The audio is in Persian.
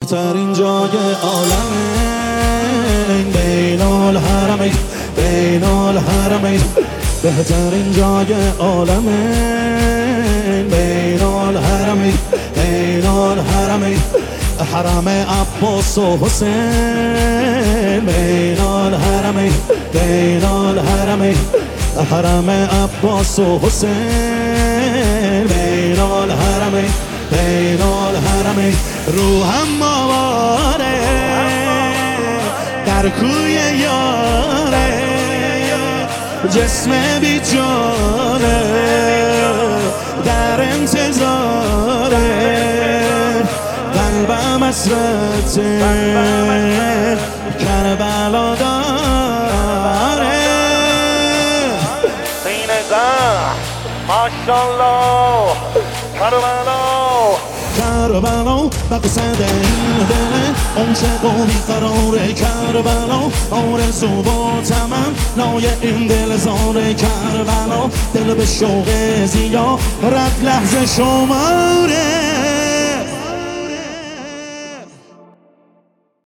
بهترین جای عالمه بین الحرمین بین الحرمین بهترین جای عالمه بین الحرمین بین الحرمین حرم عباس و حسین بین الحرمین بین الحرمین حرم عباس و حسین بین الحرمین بین الحرمین روحم آواره در کوی یاره جسم بیچاره در انتظاره قلبم حسرت کربلا داره سینگاه ماشالله کربلا مقصد این دل عاشق و بیقرار کربلا آرزو و تمنای این دل زار کربلا دل به شوق زیا رد لحظه شماره